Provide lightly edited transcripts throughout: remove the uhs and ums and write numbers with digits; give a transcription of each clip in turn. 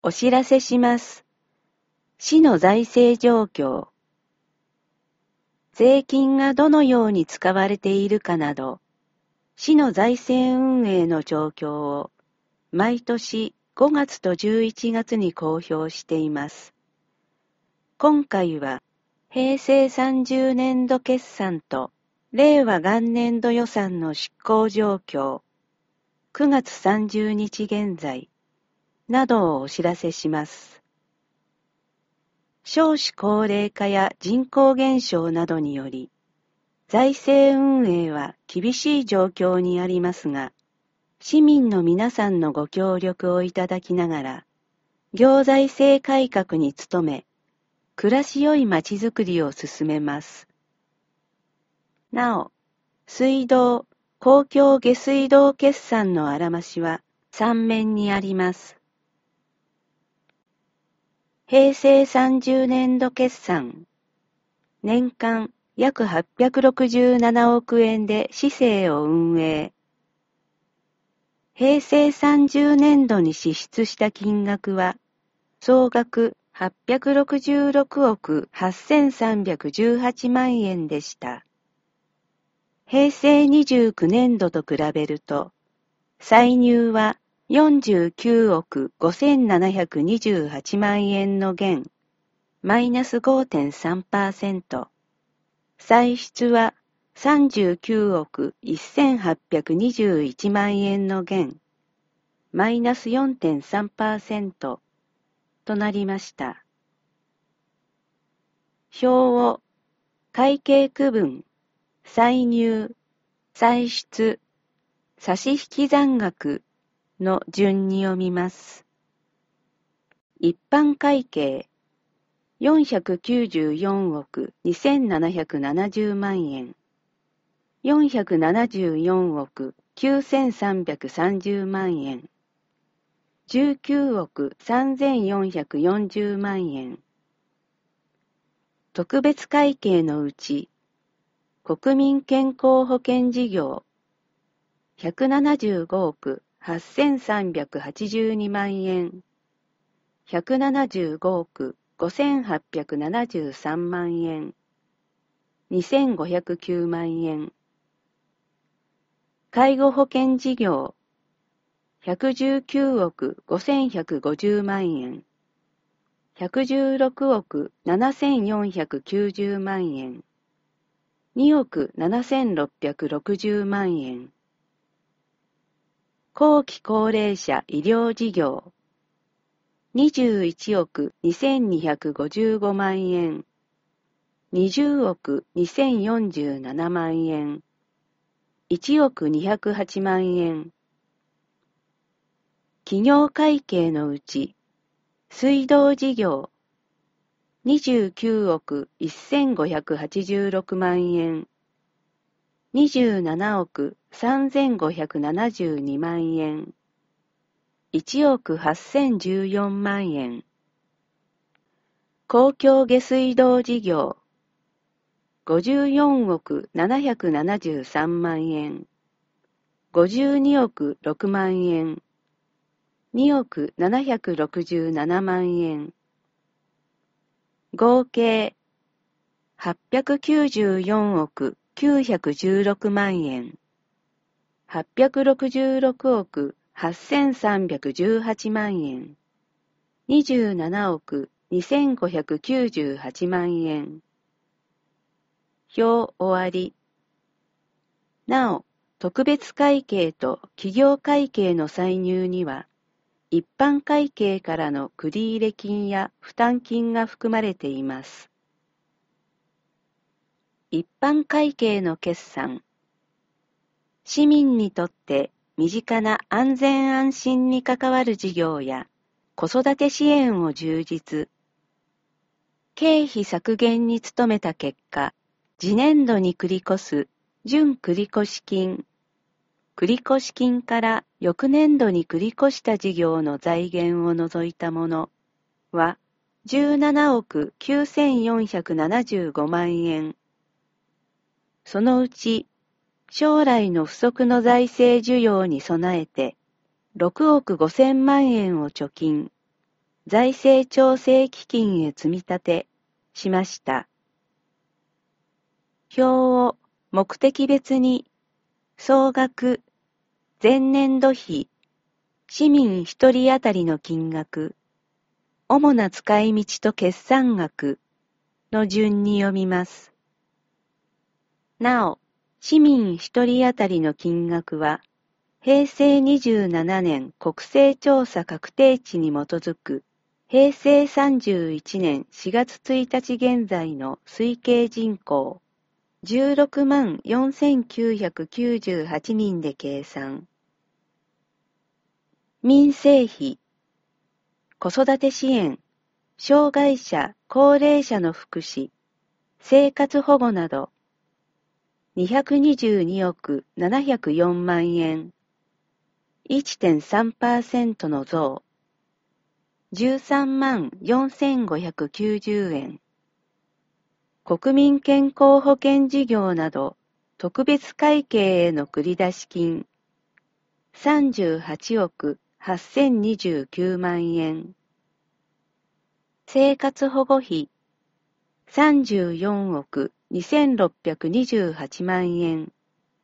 お知らせします。市の財政状況。税金がどのように使われているかなど、市の財政運営の状況を毎年5月と11月に公表しています。今回は平成30年度決算と令和元年度予算の執行状況、9月30日現在などをお知らせします。少子高齢化や人口減少などにより、財政運営は厳しい状況にありますが、市民の皆さんのご協力をいただきながら、行財政改革に努め、暮らしよいまちづくりを進めます。なお、水道、公共下水道決算のあらましは3面にあります。平成30年度決算、年間約867億円で市政を運営。平成30年度に支出した金額は、総額866億8318万円でした。平成29年度と比べると、歳入は49億5728万円の減、マイナス 5.3%。歳出は39億1821万円の減、マイナス 4.3% となりました。表を会計区分、歳入、歳出、差引残額の順に読みます。一般会計494億2770万円、474億9330万円、19億3440万円。特別会計のうち、国民健康保険事業175億8382万円、175億5873万円、2509万円。介護保険事業119億5150万円、116億7490万円、2億7660万円。後期高齢者医療事業21億2255万円、20億2047万円、1億208万円。企業会計のうち、水道事業29億1586万円、27億3572万円、1億8014万円。公共下水道事業54億773万円、52億6万円、2億767万円。合計894億916万円、866億8318万円、27億2598万円。表終わり。なお、特別会計と企業会計の歳入には、一般会計からの繰入金や負担金が含まれています。一般会計の決算。市民にとって身近な安全安心に関わる事業や子育て支援を充実。経費削減に努めた結果、次年度に繰り越す準繰越金。繰越金から翌年度に繰り越した事業の財源を除いたものは17億9475万円。そのうち将来の不測の財政需要に備えて6億5000万円を貯金。 財政調整基金へ積み立てしました。表を目的別に総額、前年度比、市民一人当たりの金額、主な使い道と決算額の順に読みます。なお、市民一人当たりの金額は、平成27年国勢調査確定値に基づく平成31年4月1日現在の推計人口16万4998人で計算。民生費、子育て支援、障害者、高齢者の福祉、生活保護など222億704万円。1.3% の増。13万4590円。国民健康保険事業など特別会計への繰出金38億8029万円。生活保護費34億2628万円。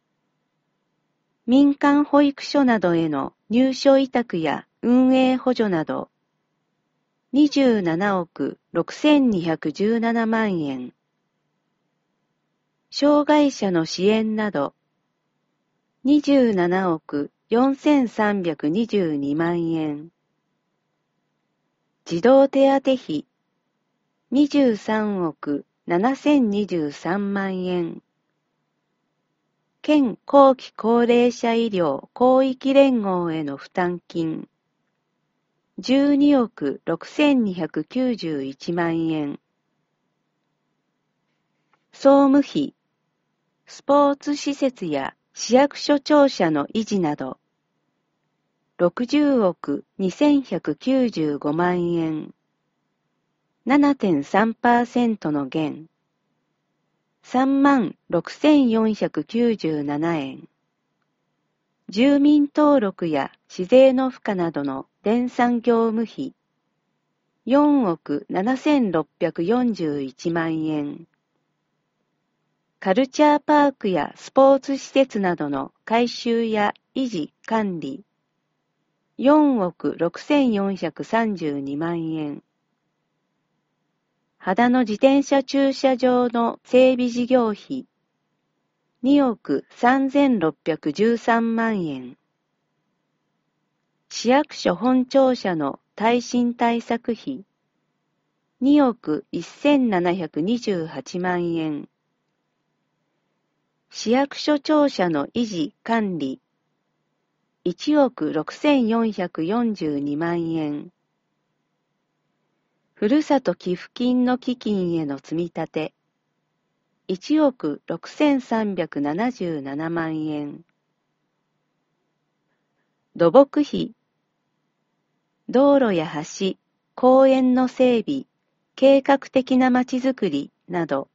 民間保育所などへの入所委託や運営補助など27億6217万円。障害者の支援など27億4322万円。児童手当費23億7023万円。県後期高齢者医療広域連合への負担金12億6291万円。総務費、スポーツ施設や市役所庁舎の維持など60億2195万円。7.3% の減。3万6497円。住民登録や市税の付加などの電産業務費4億7641万円。カルチャーパークやスポーツ施設などの改修や維持管理4億6432万円。秦野自転車駐車場の整備事業費2億3613万円。市役所本庁舎の耐震対策費2億1728万円。市役所庁舎の維持管理1億6442万円。ふるさと寄付金の基金への積み立て1億6377万円。土木費、道路や橋、公園の整備、計画的なまちづくりなど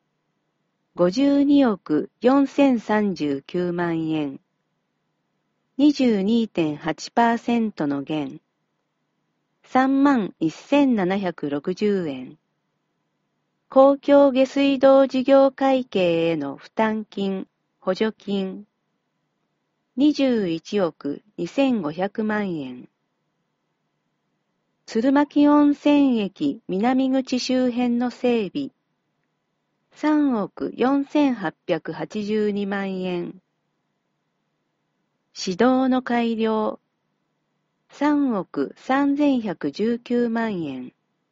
52億4039万円。22.8% の減。3万1760円。公共下水道事業会計への負担金、補助金。21億2500万円。鶴巻温泉駅南口周辺の整備。3億4882万円。市道の改良。3億3119万円。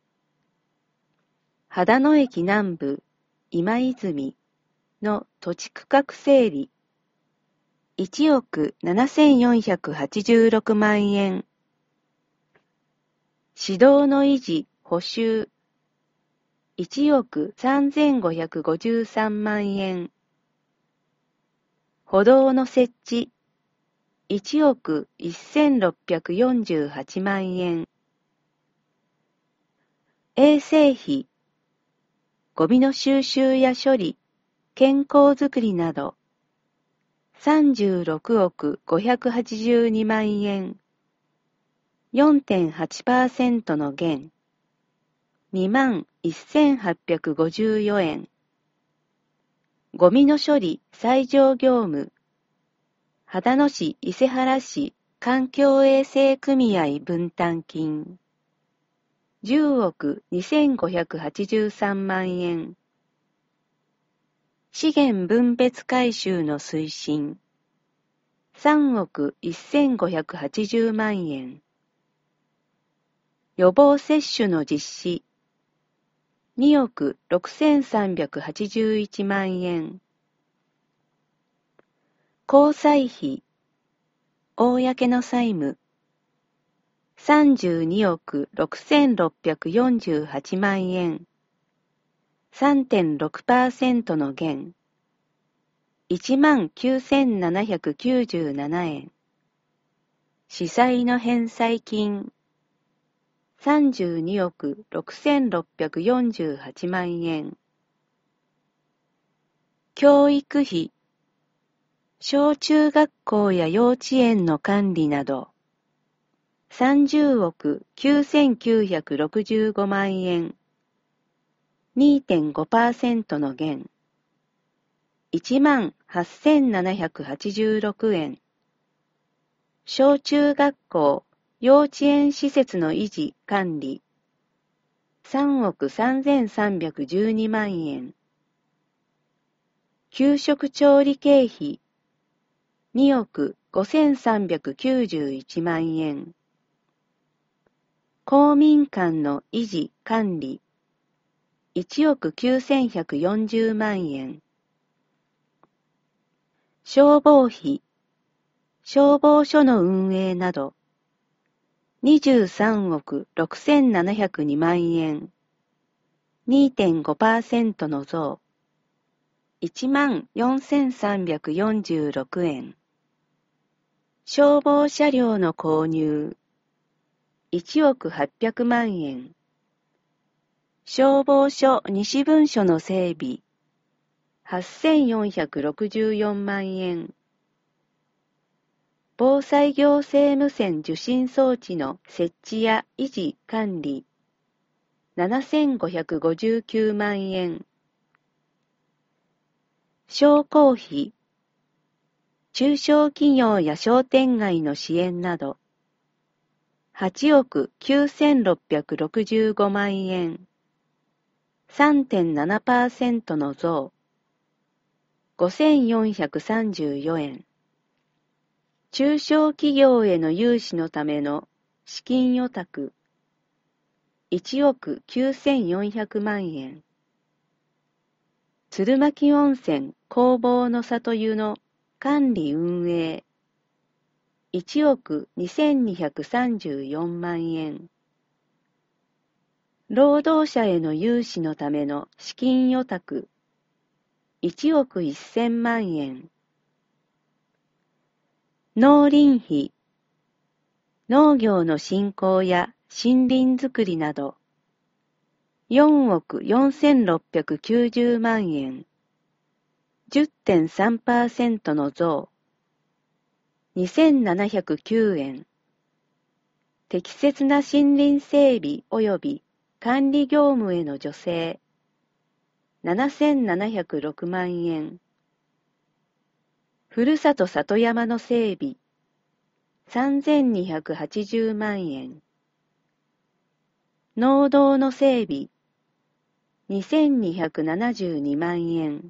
秦野駅南部今泉の土地区画整理1億7486万円。市道の維持補修1億3553万円。歩道の設置1億1648万円。衛生費、ゴミの収集や処理、健康づくりなど36億582万円。 4.8% の減、21,854円。ゴミの処理最上業務、秦野市伊勢原市環境衛生組合分担金、10億2583万円。資源分別回収の推進、3億1580万円。予防接種の実施、2億6381万円。公債費、公の債務、32億6648万円。3.6% の減、19,797円。子債の返済金、32億6648万円。教育費、小中学校や幼稚園の管理など、30億9965万円。2.5% の減、18,786円。小中学校、幼稚園施設の維持・管理、3億3312万円。給食調理経費、2億5391万円。公民館の維持・管理、1億9140万円。消防費、消防署の運営など、23億6702万円。2.5% の増、14,346円。消防車両の購入、1億800万円。消防署西分署の整備、8464万円。防災行政無線受信装置の設置や維持管理、7559万円。商工費、中小企業や商店街の支援など、8億9665万円。3.7% の増、5434円。中小企業への融資のための資金予託、1億9400万円。鶴巻温泉工房の里湯の管理運営、1億2234万円。労働者への融資のための資金予託、1億1000万円。農林費、農業の振興や森林づくりなど、4億4690万円。10.3% の増、2709円。適切な森林整備及び管理業務への助成、7706万円。ふるさと里山の整備、3280万円。農道の整備、2272万円。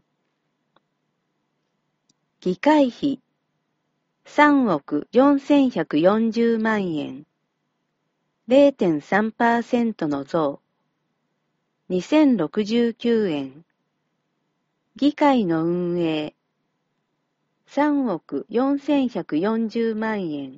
議会費、3億4140万円。0.3% の増、2069円。議会の運営、3億4140万円。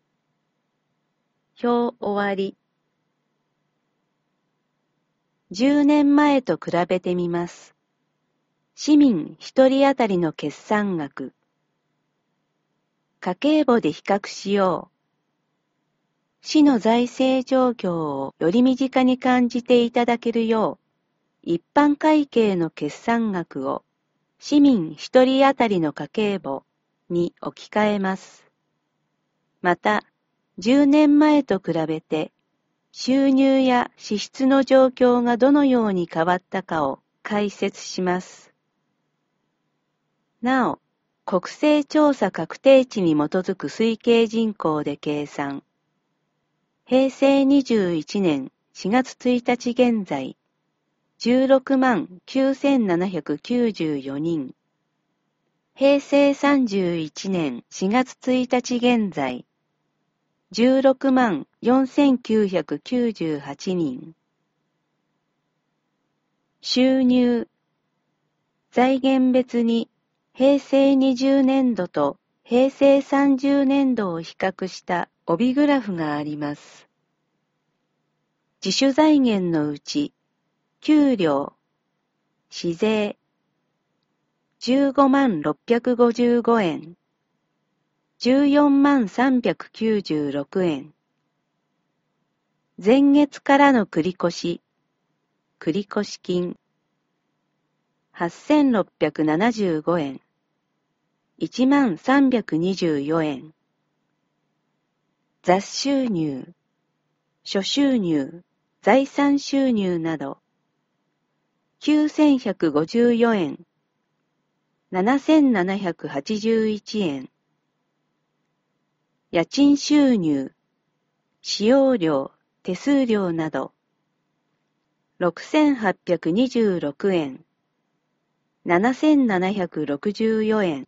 表終わり。10年前と比べてみます。市民一人当たりの決算額。家計簿で比較しよう。市の財政状況をより身近に感じていただけるよう、一般会計の決算額を市民一人当たりの家計簿に置き換えます。また、 10年前と比べて収入や支出の状況がどのように変わったかを解説します。なお、国勢調査確定値に基づく推計人口で計算。平成21年4月1日現在、16万9794人。平成31年4月1日現在、16万4998人。収入。財源別に平成20年度と平成30年度を比較した帯グラフがあります。自主財源のうち、給料、市税、15万655円、14万396円。前月からの繰越金、8675円、1万324円。雑収入、諸収入、財産収入など、9154円、7781円。家賃収入、使用料、手数料など、6826円、7764円。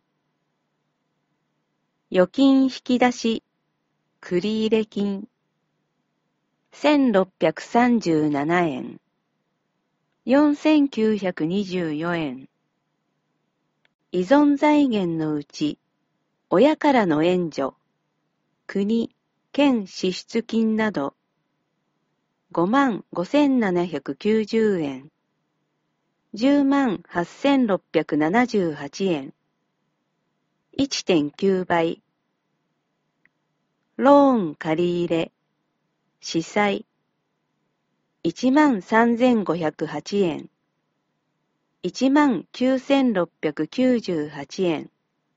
預金引き出し、繰入金、1637円、4924円。依存財源のうち、親からの援助、国、県支出金など、5万5790円、10万8678円、1.9 倍。ローン借入、市債、1万3508円、1万9698円。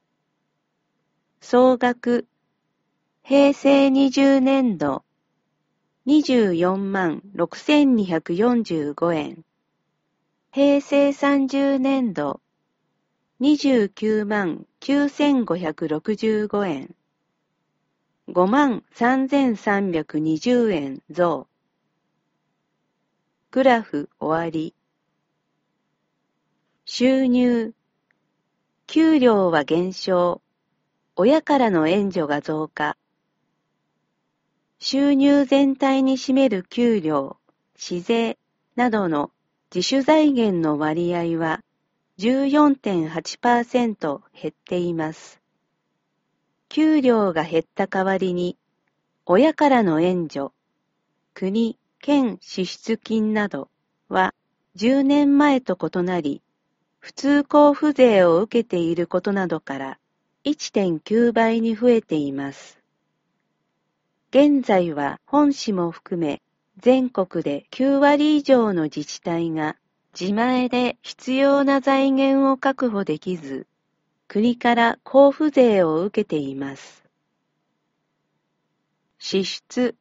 総額、平成20年度、24万6245円。平成30年度、29万9565円。5万3320円増。グラフ終わり。収入。給料は減少。親からの援助が増加。収入全体に占める給料、市税などの自主財源の割合は 14.8% 減っています。給料が減った代わりに、親からの援助、国、県支出金などは10年前と異なり、普通交付税を受けていることなどから 1.9 倍に増えています。現在は本市も含め全国で9割以上の自治体が自前で必要な財源を確保できず、国から交付税を受けています。支出。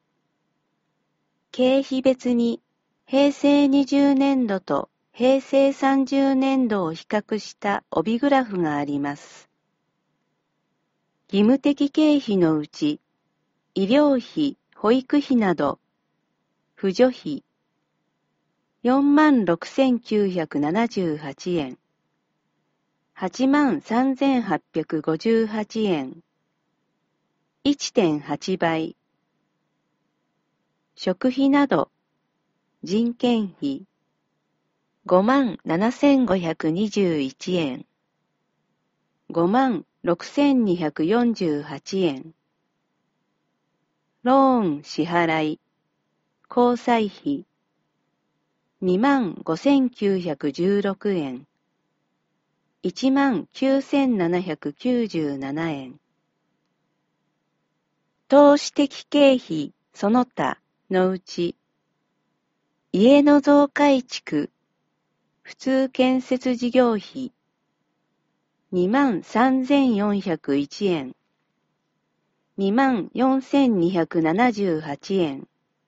経費別に平成20年度と平成30年度を比較した帯グラフがあります。義務的経費のうち、医療費、保育費など、扶助費、46,978円、83,858円、1.8 倍。食費など、人件費、57,521円、56,248円。ローン支払い、交際費、25,916円、19,797円。投資的経費その他のうち、家の増改築、普通建設事業費、23,401円、 24,278円。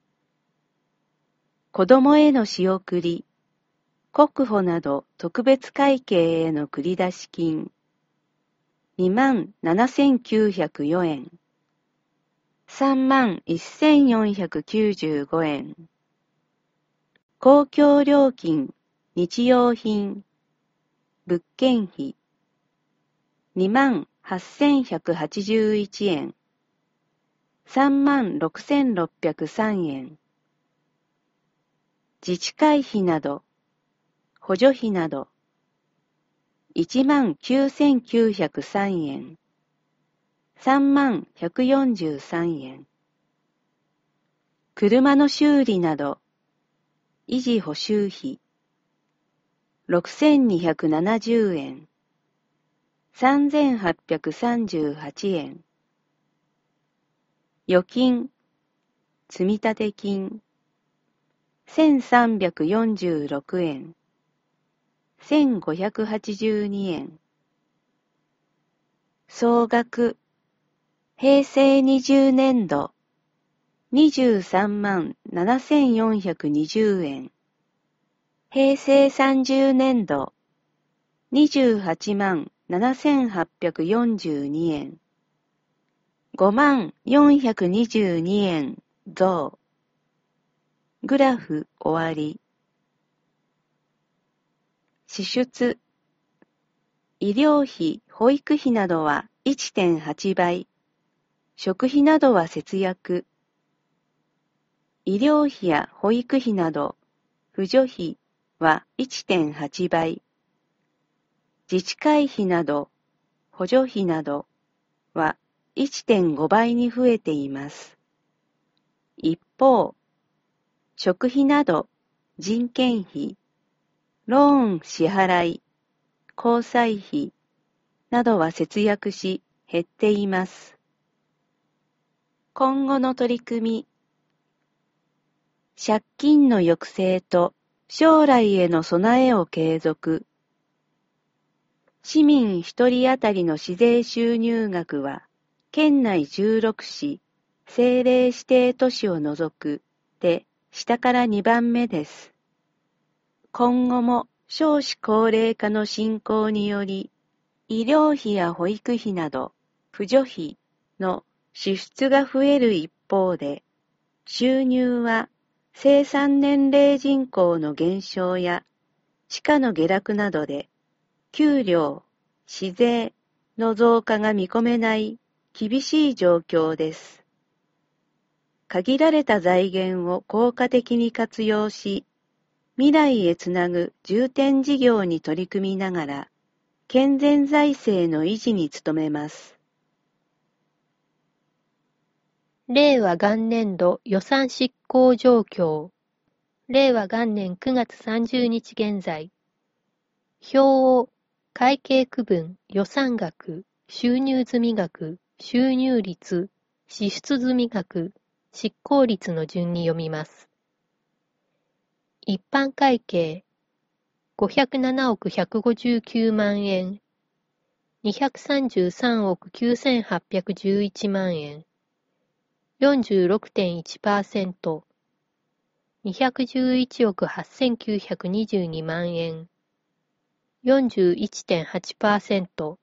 子供への仕送り、国保など特別会計への繰出金、27,904円。31,495円。公共料金、日用品、物件費、28,181円。36,603円。自治会費など、補助費など、19,903円。30,143円。車の修理など、維持補修費、6,270円。3,838円。預金、積立金、1,346円。1,582円。総額、平成20年度、237,420円。平成30年度、287,842円。5422円増。グラフ終わり。支出。医療費、保育費などは 1.8 倍。食費などは節約。医療費や保育費など、扶助費は 1.8 倍。自治会費など、補助費などは 1.5 倍に増えています。一方、食費など、人件費、ローン支払い、交際費などは節約し減っています。今後の取り組み。借金の抑制と将来への備えを継続。市民一人当たりの市税収入額は、県内16市、政令指定都市を除くで下から2番目です。今後も少子高齢化の進行により、医療費や保育費など、扶助費の支出が増える一方で、収入は生産年齢人口の減少や地価の下落などで、給料、市税の増加が見込めない厳しい状況です。限られた財源を効果的に活用し、未来へつなぐ重点事業に取り組みながら、健全財政の維持に努めます。 令和元年度予算執行状況。令和元年9月30日現在。表を会計区分、予算額、収入済額、収入率、支出済額、執行率の順に読みます。一般会計、507億159万円、233億9811万円、46.1%、211億8922万円、41.8%。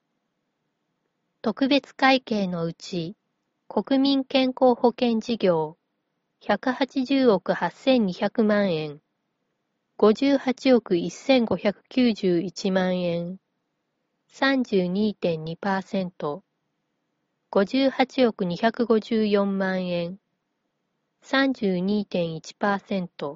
特別会計のうち、国民健康保険事業、180億8200万円、58億1591万円、32.2%、58億254万円、32.1%。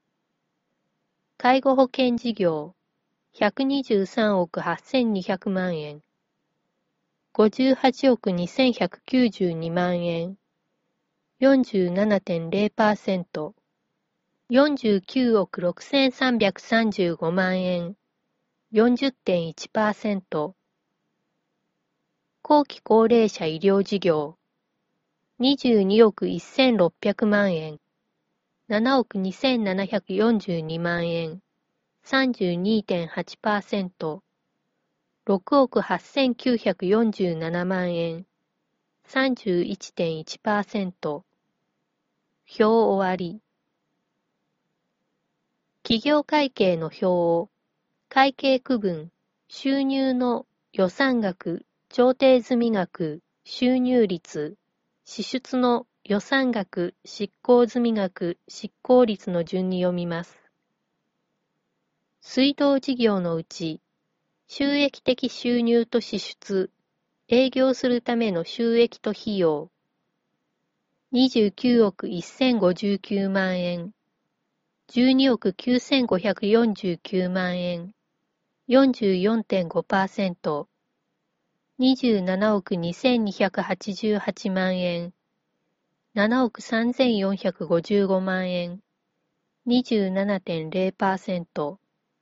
介護保険事業、123億8200万円、58億2192万円、47.0%、49億6335万円、40.1%。後期高齢者医療事業、22億1600万円、7億2742万円、32.8%、6億8947万円、 31.1%。表終わり。企業会計の表を、会計区分、収入の予算額、調定済額、収入率、支出の予算額、執行済額、執行率の順に読みます。水道事業のうち、収益的収入と支出、営業するための収益と費用、29億1059万円、12億9549万円、44.5%、27億2288万円、7億3455万円、27.0%。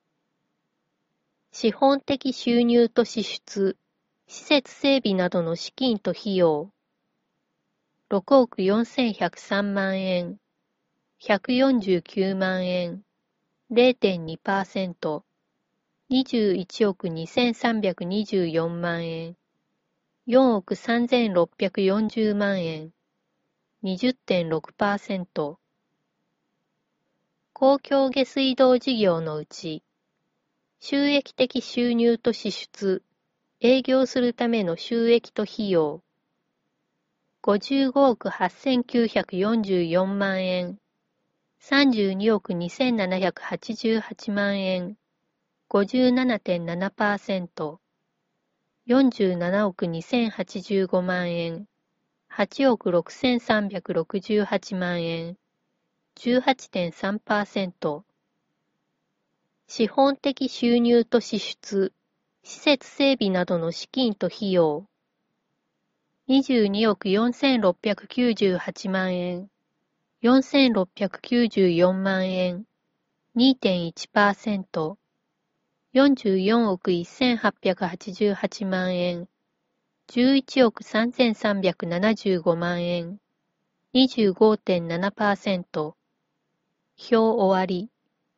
資本的収入と支出、施設整備などの資金と費用、6億4103万円、149万円、0.2%、21億2324万円、4億3640万円、20.6%。公共下水道事業のうち、収益的収入と支出、営業するための収益と費用、55億8944万円、32億2788万円、57.7%、47億2085万円、8億6368万円、18.3%。資本的収入と支出、施設整備などの資金と費用、22億4698万円、4694万円、2.1%、44億1888万円、11億3375万円、25.7%。表終わり。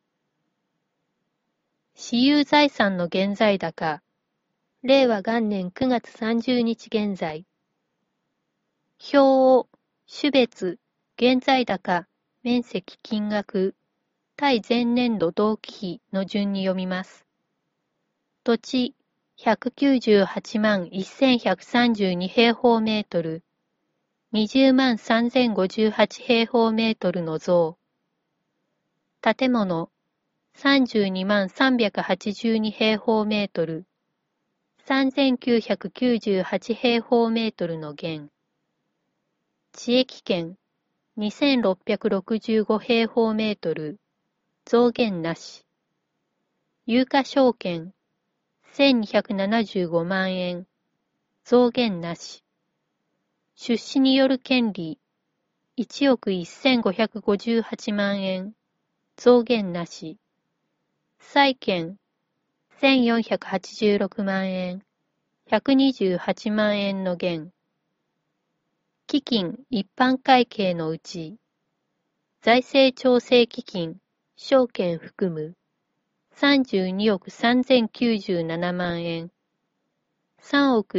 私有財産の現在高、令和元年9月30日現在。表を、種別、現在高、面積金額、対前年度同期比の順に読みます。土地、198万1132平方メートル、20万3058平方メートルの増。建物、32万382平方メートル、3998平方メートルの減。地域圏、2665平方メートル、増減なし。有価証券、1275万円、増減なし。出資による権利、1億1558万円、増減なし。債券、1486万円、128万円の減。基金一般会計のうち、財政調整基金、証券含む、32億3097万円、3億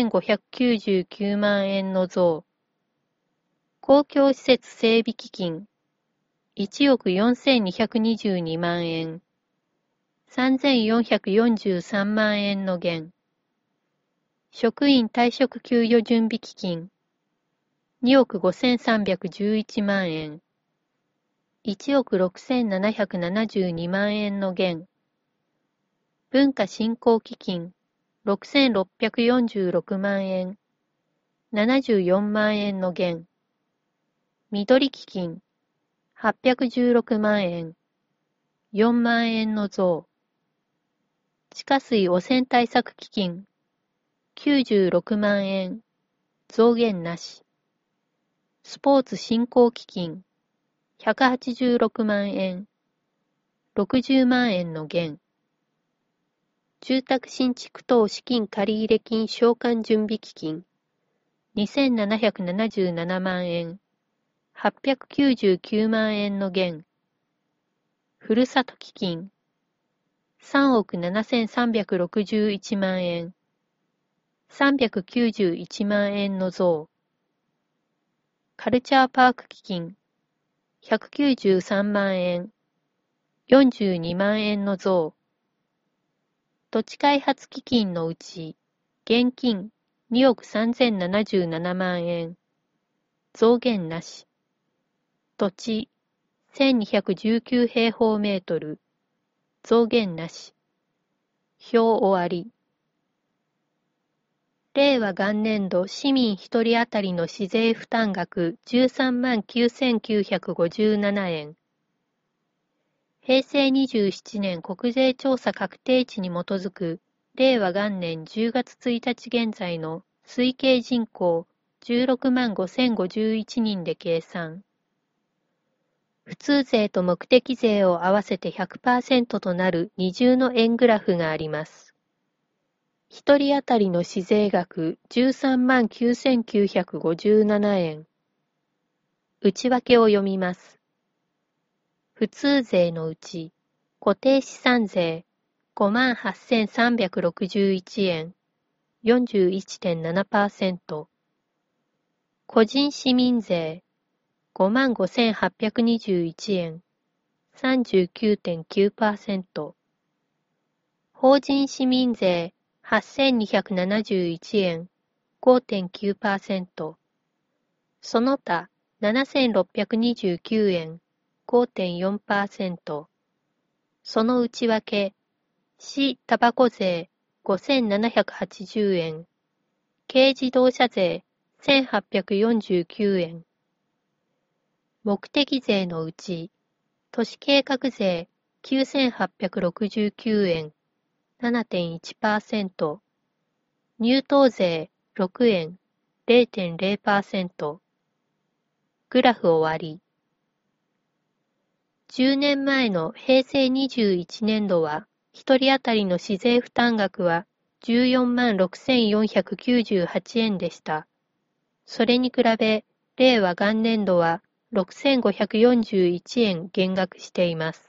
1599万円の増。公共施設整備基金、1億4222万円、3443万円の減。職員退職給与準備基金、2億5311万円、1億6772万円の減。文化振興基金、6646万円、74万円の減。緑基金、816万円、4万円の増。地下水汚染対策基金、96万円、増減なし。スポーツ振興基金、186万円、60万円の減。住宅新築等資金借入金償還準備基金、2777万円、899万円の減。ふるさと基金、3億7361万円、391万円の増。 カルチャーパーク基金193万円、42万円の増。土地開発基金のうち、現金2億3077万円、増減なし。土地1219平方メートル、増減なし。表終わり。令和元年度市民一人当たりの市税負担額13万9957円。平成27年国税調査確定値に基づく令和元年10月1日現在の推計人口16万5051人で計算。普通税と目的税を合わせて 100% となる二重の円グラフがあります。一人当たりの市税額13万9957円。内訳を読みます。普通税のうち、固定資産税58,361円、41.7%。個人市民税55,821円、39.9%。法人市民税8,271円、5.9%。その他7,629円、5.4%。その内訳、市タバコ税5,780円、軽自動車税1,849円。目的税のうち、都市計画税9,869円、7.1%。入湯税6円、0.0%。グラフ終わり。10年前の平成21年度は、一人当たりの市税負担額は14万6,498円でした。それに比べ、令和元年度は6,541円減額しています。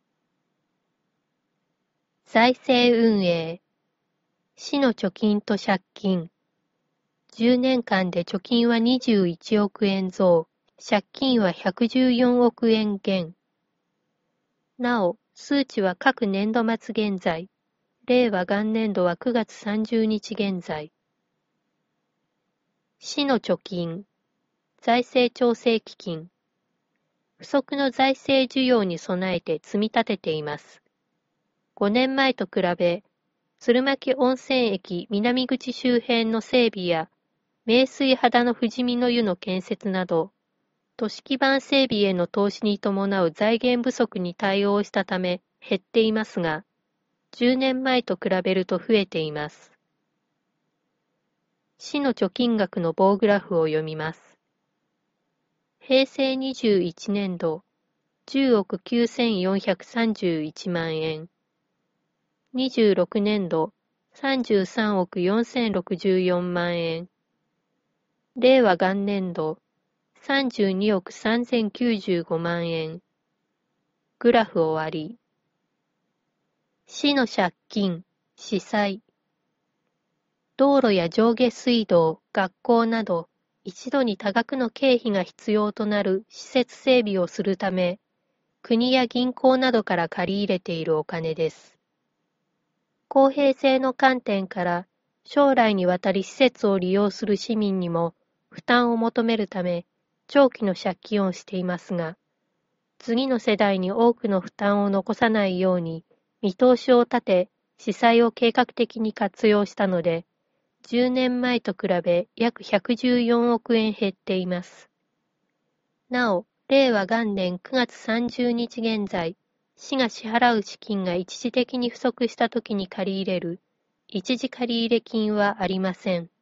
財政運営。市の貯金と借金。10年間で貯金は21億円増、借金は114億円減。なお、数値は各年度末現在、令和元年度は9月30日現在。市の貯金、財政調整基金。不測の財政需要に備えて積み立てています。5年前と比べ、鶴巻温泉駅南口周辺の整備や、名水肌の富士見の湯の建設など、都市基盤整備への投資に伴う財源不足に対応したため減っていますが、10年前と比べると増えています。市の貯金額の棒グラフを読みます。平成21年度、10億9,431万円。26年度、33億4,064万円。令和元年度、32億3,095万円。グラフ終わり。市の借金、市債。道路や上下水道、学校など、一度に多額の経費が必要となる施設整備をするため、国や銀行などから借り入れているお金です。公平性の観点から、将来にわたり施設を利用する市民にも負担を求めるため、長期の借金をしていますが、次の世代に多くの負担を残さないように、見通しを立て、市債を計画的に活用したので、10年前と比べ約114億円減っています。なお、令和元年9月30日現在、市が支払う資金が一時的に不足したときに借り入れる、一時借入金はありません。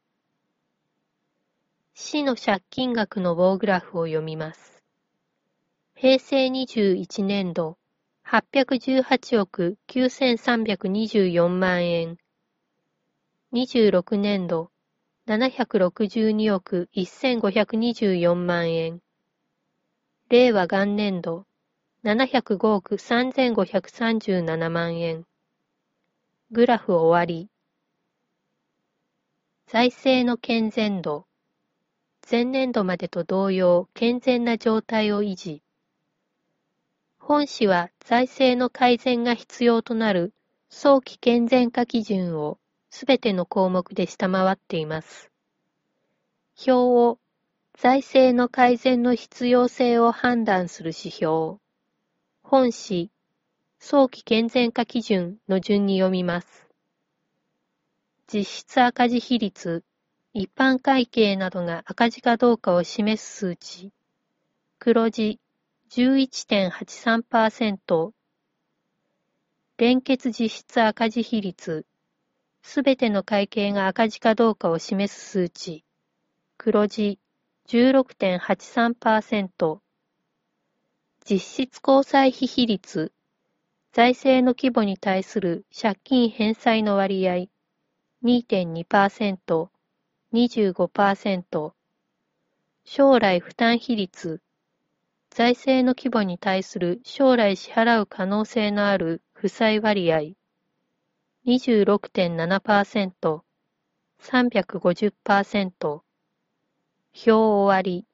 市の借金額の棒グラフを読みます。平成21年度、818億9,324万円。26年度、762億1,524万円。令和元年度、705億3,537万円。グラフ終わり。財政の健全度。 前年度までと同様健全な状態を維持。本市は財政の改善が必要となる早期健全化基準をすべての項目で下回っています。表を財政の改善の必要性を判断する指標。本市早期健全化基準の順に読みます。実質赤字比率、一般会計などが赤字かどうかを示す数値。黒字 11.83%。連結実質赤字比率、すべての会計が赤字かどうかを示す数値。黒字 16.83%。実質公債費比率、財政の規模に対する借金返済の割合 2.2%、25%。将来負担比率、財政の規模に対する将来支払う可能性のある負債割合 26.7%、350%。表終わり。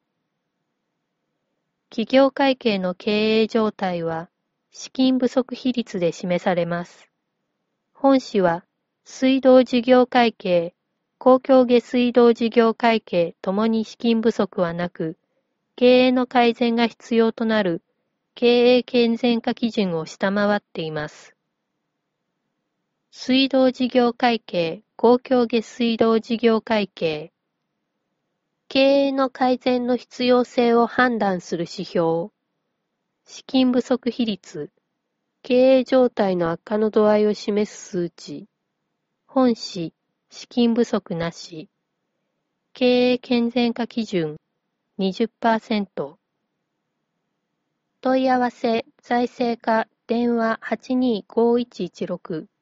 企業会計の経営状態は資金不足比率で示されます。本市は水道事業会計、公共下水道事業会計ともに資金不足はなく、経営の改善が必要となる経営健全化基準を下回っています。水道事業会計、公共下水道事業会計。経営の改善の必要性を判断する指標。資金不足比率。経営状態の悪化の度合いを示す数値。本市、資金不足なし。経営健全化基準 20%。問い合わせ、財政課、電話825116